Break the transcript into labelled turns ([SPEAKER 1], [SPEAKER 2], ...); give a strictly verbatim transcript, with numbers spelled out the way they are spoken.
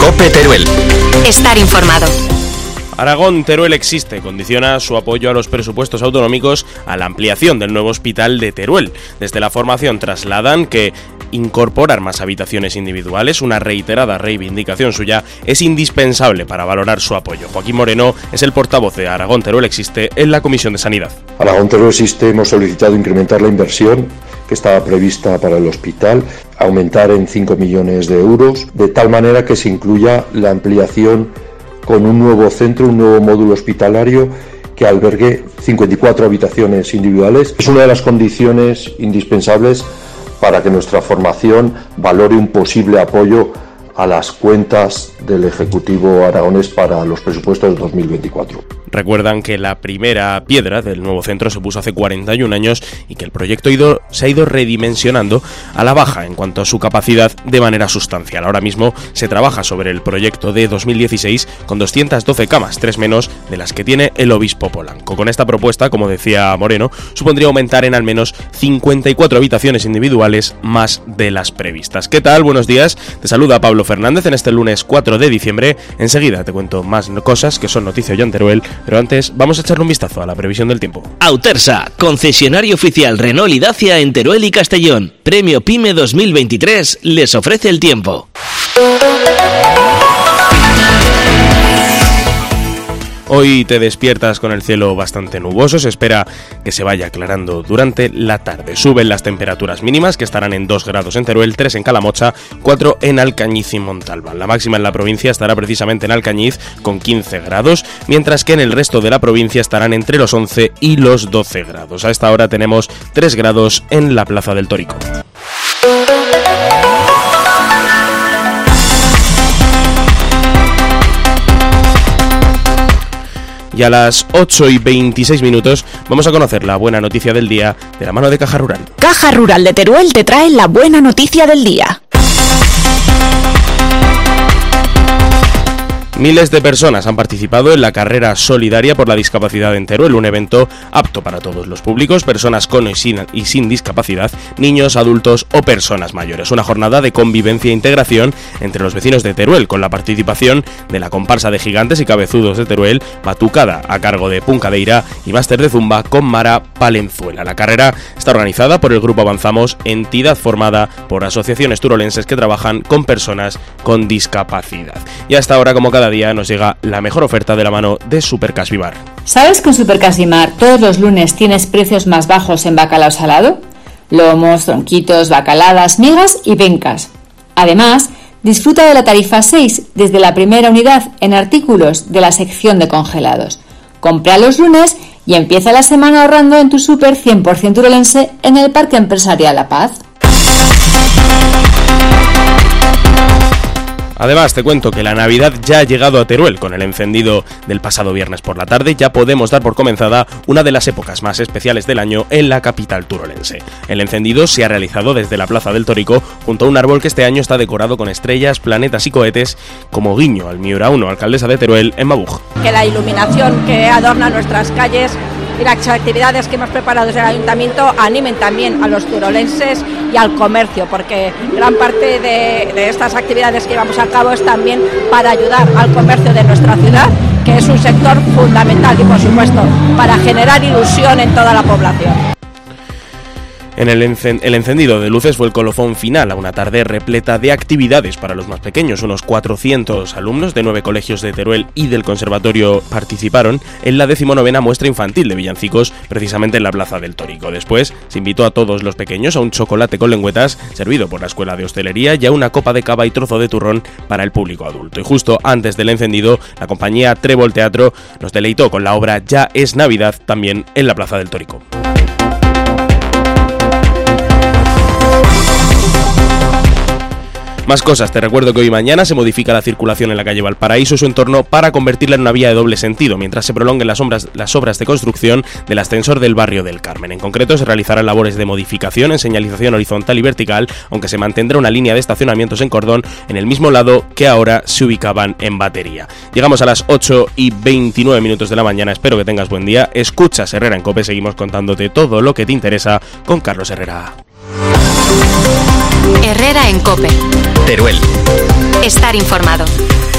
[SPEAKER 1] COPE Teruel.
[SPEAKER 2] Estar informado.
[SPEAKER 3] Aragón Teruel existe, condiciona su apoyo a los presupuestos autonómicos a la ampliación del nuevo hospital de Teruel. Desde la formación trasladan que incorporar más habitaciones individuales, una reiterada reivindicación suya, es indispensable para valorar su apoyo. Joaquín Moreno es el portavoz de Aragón Teruel existe en la Comisión de Sanidad.
[SPEAKER 4] Aragón Teruel existe, hemos solicitado incrementar la inversión que estaba prevista para el hospital, aumentar en cinco millones de euros, de tal manera que se incluya la ampliación con un nuevo centro, un nuevo módulo hospitalario que albergue cincuenta y cuatro habitaciones individuales. Es una de las condiciones indispensables para que nuestra formación valore un posible apoyo a las cuentas del Ejecutivo aragonés para los presupuestos de dos mil veinticuatro.
[SPEAKER 3] Recuerdan que la primera piedra del nuevo centro se puso hace cuarenta y un años y que el proyecto ha ido, se ha ido redimensionando a la baja en cuanto a su capacidad de manera sustancial. Ahora mismo se trabaja sobre el proyecto de dos mil dieciséis con doscientas doce camas, tres menos de las que tiene el obispo Polanco. Con esta propuesta, como decía Moreno, supondría aumentar en al menos cincuenta y cuatro habitaciones individuales más de las previstas. ¿Qué tal? Buenos días. Te saluda Pablo Fernández en este lunes cuatro de diciembre. Enseguida te cuento más cosas que son noticia hoy en Teruel. Pero antes, vamos a echarle un vistazo a la previsión del tiempo.
[SPEAKER 5] Autersa, concesionario oficial Renault y Dacia en Teruel y Castellón. Premio PYME dos mil veintitrés les ofrece el tiempo.
[SPEAKER 3] Hoy te despiertas con el cielo bastante nuboso, se espera que se vaya aclarando durante la tarde. Suben las temperaturas mínimas, que estarán en dos grados en Teruel, tres en Calamocha, cuatro en Alcañiz y Montalbán. La máxima en la provincia estará precisamente en Alcañiz con quince grados, mientras que en el resto de la provincia estarán entre los once y los doce grados. A esta hora tenemos tres grados en la Plaza del Torico. Y a las ocho y veintiséis minutos vamos a conocer la buena noticia del día de la mano de Caja Rural.
[SPEAKER 2] Caja Rural de Teruel te trae la buena noticia del día.
[SPEAKER 3] Miles de personas han participado en la carrera solidaria por la discapacidad en Teruel, un evento apto para todos los públicos, personas con y sin, y sin discapacidad, niños, adultos o personas mayores. Una jornada de convivencia e integración entre los vecinos de Teruel, con la participación de la comparsa de gigantes y cabezudos de Teruel, Batucada, a cargo de Puncadeira, y máster de zumba con Mara Palenzuela. La carrera está organizada por el Grupo Avanzamos, entidad formada por asociaciones turolenses que trabajan con personas con discapacidad. Y hasta ahora, como cada día, nos llega la mejor oferta de la mano de Supercash Vimar.
[SPEAKER 6] ¿Sabes que en Supercash Vimar todos los lunes tienes precios más bajos en bacalao salado? Lomos, tronquitos, bacaladas, migas y pencas. Además, disfruta de la tarifa seis desde la primera unidad en artículos de la sección de congelados. Compra los lunes y empieza la semana ahorrando en tu super cien por ciento turolense en el Parque Empresarial La Paz.
[SPEAKER 3] Además, te cuento que la Navidad ya ha llegado a Teruel. Con el encendido del pasado viernes por la tarde ya podemos dar por comenzada una de las épocas más especiales del año en la capital turolense. El encendido se ha realizado desde la Plaza del Torico junto a un árbol que este año está decorado con estrellas, planetas y cohetes como guiño al Miura uno, alcaldesa de Teruel, Emma Buch.
[SPEAKER 7] Que la iluminación que adorna nuestras calles y las actividades que hemos preparado desde el Ayuntamiento animen también a los turolenses y al comercio, porque gran parte de, de estas actividades que llevamos a cabo es también para ayudar al comercio de nuestra ciudad, que es un sector fundamental y, por supuesto, para generar ilusión en toda la población.
[SPEAKER 3] En el, encend- el encendido de luces fue el colofón final a una tarde repleta de actividades para los más pequeños. Unos cuatrocientos alumnos de nueve colegios de Teruel y del Conservatorio participaron en la decimonovena muestra infantil de villancicos, precisamente en la Plaza del Tórico. Después se invitó a todos los pequeños a un chocolate con lengüetas servido por la Escuela de Hostelería y a una copa de cava y trozo de turrón para el público adulto. Y justo antes del encendido, la compañía Trébol Teatro nos deleitó con la obra Ya es Navidad, también en la Plaza del Tórico. Más cosas, te recuerdo que hoy y mañana se modifica la circulación en la calle Valparaíso y su entorno para convertirla en una vía de doble sentido, mientras se prolonguen las, obras, las obras de construcción del ascensor del barrio del Carmen. En concreto, se realizarán labores de modificación en señalización horizontal y vertical, aunque se mantendrá una línea de estacionamientos en cordón en el mismo lado que ahora se ubicaban en Batería. Llegamos a las ocho y veintinueve minutos de la mañana, espero que tengas buen día. Escuchas Herrera en COPE, seguimos contándote todo lo que te interesa con Carlos Herrera.
[SPEAKER 2] Herrera
[SPEAKER 1] en COPE.
[SPEAKER 8] Teruel.
[SPEAKER 1] Estar informado.